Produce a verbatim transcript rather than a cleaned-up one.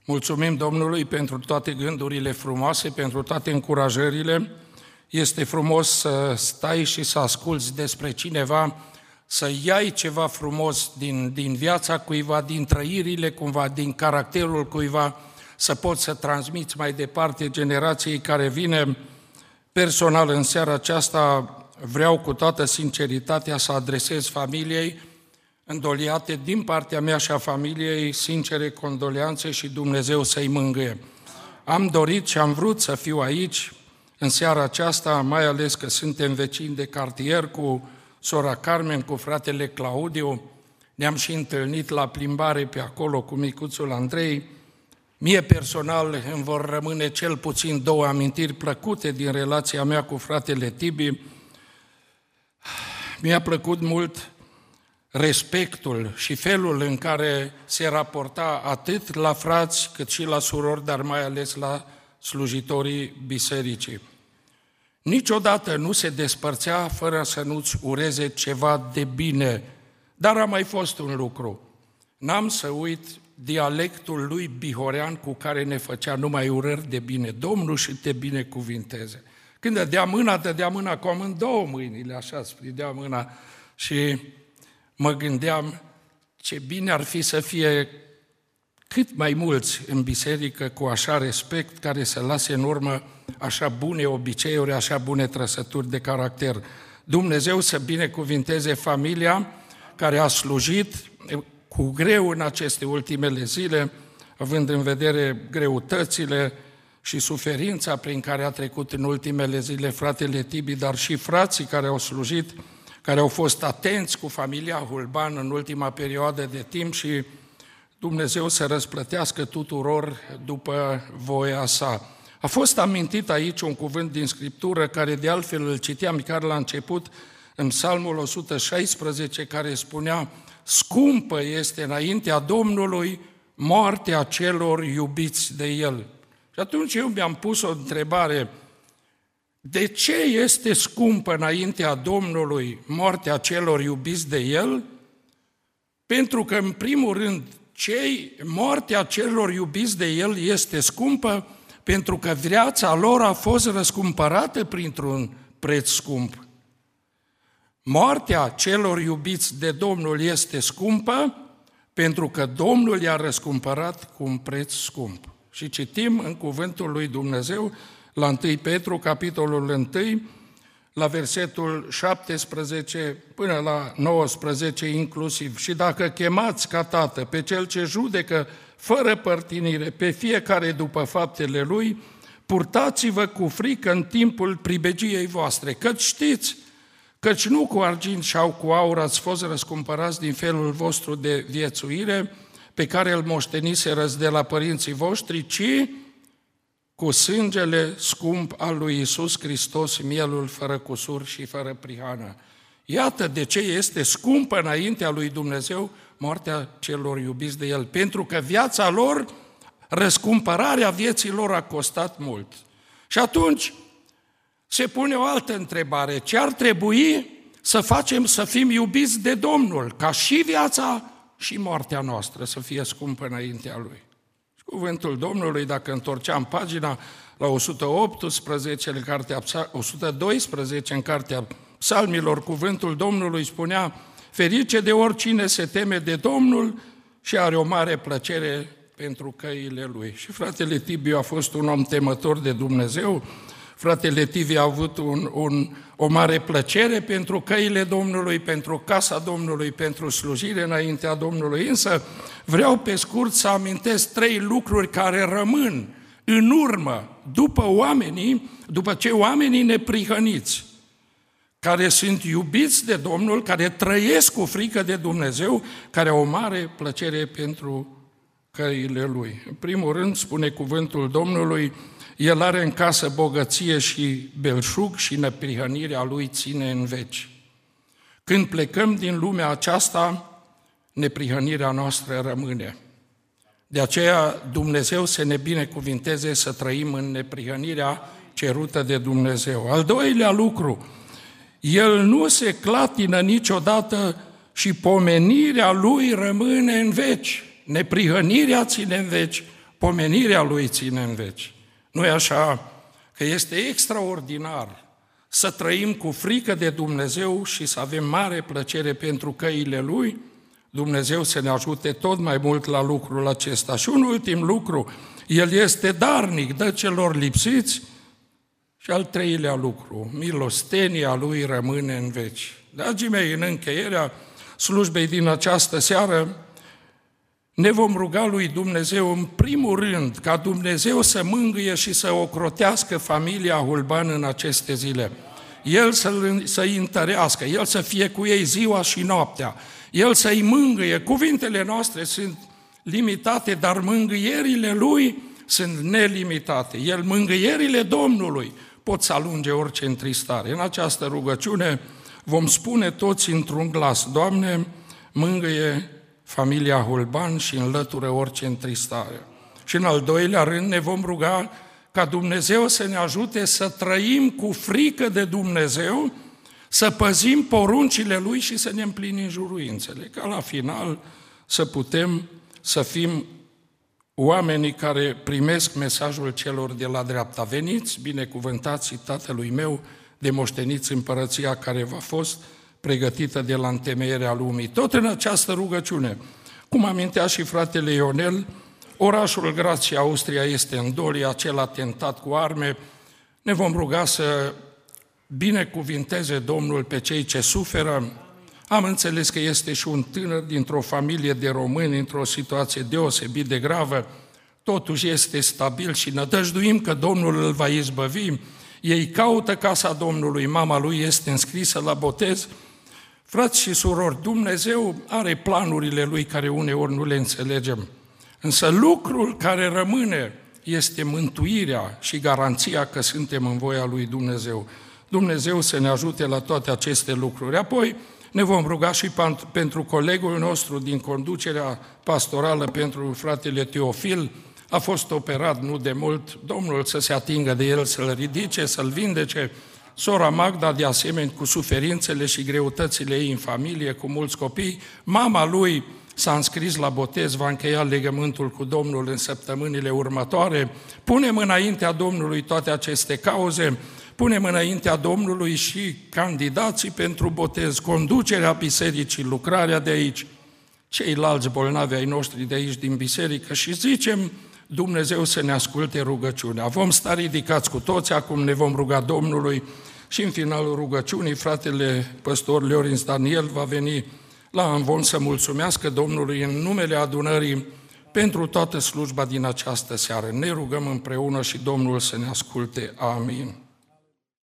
Mulțumim Domnului pentru toate gândurile frumoase, pentru toate încurajările. Este frumos să stai și să asculți despre cineva, să iai ceva frumos din, din viața cuiva, din trăirile cumva, din caracterul cuiva, să poți să transmiți mai departe generației care vine. Personal, în seara aceasta, vreau cu toată sinceritatea să adresez familiei îndoliate din partea mea și a familiei, sincere condoleanțe și Dumnezeu să-i mângâie. Am dorit și am vrut să fiu aici în seara aceasta, mai ales că suntem vecini de cartier cu sora Carmen, cu fratele Claudiu, ne-am și întâlnit la plimbare pe acolo cu micuțul Andrei. Mie personal îmi vor rămâne cel puțin două amintiri plăcute din relația mea cu fratele Tibi. Mi-a plăcut mult respectul și felul în care se raporta atât la frați cât și la surori, dar mai ales la slujitorii bisericii. Niciodată nu se despărțea fără să nu-ți ureze ceva de bine, dar a mai fost un lucru. N-am să uit dialectul lui bihorean cu care ne făcea numai urări de bine. Domnul și te binecuvinteze. Când dădea mâna, dădea mâna cu amândouă mâinile, așa spridea mâna și mă gândeam ce bine ar fi să fie cât mai mulți în biserică cu așa respect, care să lase în urmă așa bune obiceiuri, așa bune trăsături de caracter. Dumnezeu să binecuvinteze familia care a slujit cu greu în aceste ultimele zile, având în vedere greutățile și suferința prin care a trecut în ultimele zile fratele Tibi, dar și frații care au slujit, care au fost atenți cu familia Hulban în ultima perioadă de timp și Dumnezeu să răsplătească tuturor după voia sa. A fost amintit aici un cuvânt din Scriptură care de altfel îl citeam chiar la început în Psalmul o sută șaisprezece, care spunea: scumpă este înaintea Domnului moartea celor iubiți de El. Și atunci eu mi-am pus o întrebare: de ce este scumpă înaintea Domnului moartea celor iubiți de El? Pentru că, în primul rând, cei, moartea celor iubiți de El este scumpă pentru că viața lor a fost răscumpărată printr-un preț scump. Moartea celor iubiți de Domnul este scumpă pentru că Domnul i-a răscumpărat cu un preț scump. Și citim în cuvântul lui Dumnezeu la întâi Petru, capitolul unu, la versetul șaptesprezece până la nouăsprezece inclusiv. Și dacă chemați ca tată pe cel ce judecă fără părtinire pe fiecare după faptele lui, purtați-vă cu frică în timpul pribegiei voastre, căci știți, căci nu cu argint sau cu aur ați fost răscumpărați din felul vostru de viețuire, pe care îl moșteniserăți de la părinții voștri, ci cu sângele scump al lui Iisus Hristos, mielul fără cusur și fără prihană. Iată de ce este scumpă înaintea lui Dumnezeu moartea celor iubiți de El, pentru că viața lor, răscumpărarea vieții lor a costat mult. Și atunci se pune o altă întrebare: ce ar trebui să facem să fim iubiți de Domnul, ca și viața și moartea noastră să fie scumpă înaintea Lui? Cuvântul Domnului, dacă întorceam pagina la o sută optsprezece, în cartea, o sută doisprezece în cartea Psalmilor, cuvântul Domnului spunea: ferice de oricine se teme de Domnul și are o mare plăcere pentru căile Lui. Și fratele Tibiu a fost un om temător de Dumnezeu, fratele Tibiu a avut un, un, o mare plăcere pentru căile Domnului, pentru casa Domnului, pentru slujire înaintea Domnului, însă vreau pe scurt să amintesc trei lucruri care rămân în urmă după oamenii, după ce oamenii neprihăniți, care sunt iubiți de Domnul, care trăiesc cu frică de Dumnezeu, care au o mare plăcere pentru căile Lui. În primul rând, spune cuvântul Domnului, El are în casă bogăție și belșug și neprihănirea Lui ține în veci. Când plecăm din lumea aceasta, neprihănirea noastră rămâne. De aceea Dumnezeu să ne binecuvinteze să trăim în neprihănirea cerută de Dumnezeu. Al doilea lucru, El nu se clatină niciodată și pomenirea Lui rămâne în veci. Neprihănirea ține în veci, pomenirea Lui ține în veci. Nu-i așa că este extraordinar să trăim cu frică de Dumnezeu și să avem mare plăcere pentru căile Lui? Dumnezeu să ne ajute tot mai mult la lucrul acesta. Și un ultim lucru, El este darnic, dă celor lipsiți. Și al treilea lucru, milostenia Lui rămâne în veci. Dragii mei, în încheierea slujbei din această seară, ne vom ruga lui Dumnezeu în primul rând ca Dumnezeu să mângâie și să ocrotească familia Hulban în aceste zile. El să-i să întărească, El să fie cu ei ziua și noaptea, El să-i mângâie. Cuvintele noastre sunt limitate, dar mângâierile Lui sunt nelimitate. El, mângâierile Domnului pot să alunge orice întristare. În această rugăciune vom spune toți într-un glas: Doamne, mângâie familia Hulban și înlătură orice întristare. Și în al doilea rând ne vom ruga ca Dumnezeu să ne ajute să trăim cu frică de Dumnezeu, să păzim poruncile Lui și să ne împlinim juruințele, ca la final să putem să fim oamenii care primesc mesajul celor de la dreapta. Veniți, binecuvântați Tatălui meu, de moșteniți împărăția care v-a fost pregătită de la întemeierea lumii. Tot în această rugăciune, cum amintea și fratele Ionel, orașul Graz și Austria este în doli, acel atentat cu arme. Ne vom ruga să binecuvinteze Domnul pe cei ce suferă. Am înțeles că este și un tânăr dintr-o familie de români, într-o situație deosebit de gravă, totuși este stabil și nădăjduim că Domnul îl va izbăvi. Ei caută casa Domnului, mama lui este înscrisă la botez. Frați și surori, Dumnezeu are planurile Lui care uneori nu le înțelegem, însă lucrul care rămâne este mântuirea și garanția că suntem în voia Lui Dumnezeu. Dumnezeu să ne ajute la toate aceste lucruri. Apoi ne vom ruga și pentru colegul nostru din conducerea pastorală, pentru fratele Teofil. A fost operat nu de mult, Domnul să se atingă de el, să-l ridice, să-l vindece. Sora Magda, de asemenea, cu suferințele și greutățile ei în familie, cu mulți copii. Mama lui s-a înscris la botez, va încheia legământul cu Domnul în săptămânile următoare. Punem înaintea Domnului toate aceste cauze, punem înaintea Domnului și candidații pentru botez, conducerea bisericii, lucrarea de aici, ceilalți bolnavi ai noștri de aici din biserică și zicem Dumnezeu să ne asculte rugăciunea. Vom sta ridicați cu toți, acum ne vom ruga Domnului și în finalul rugăciunii fratele păstor Leorinț Daniel va veni la amvon să mulțumească Domnului în numele adunării pentru toată slujba din această seară. Ne rugăm împreună și Domnul să ne asculte. Amin.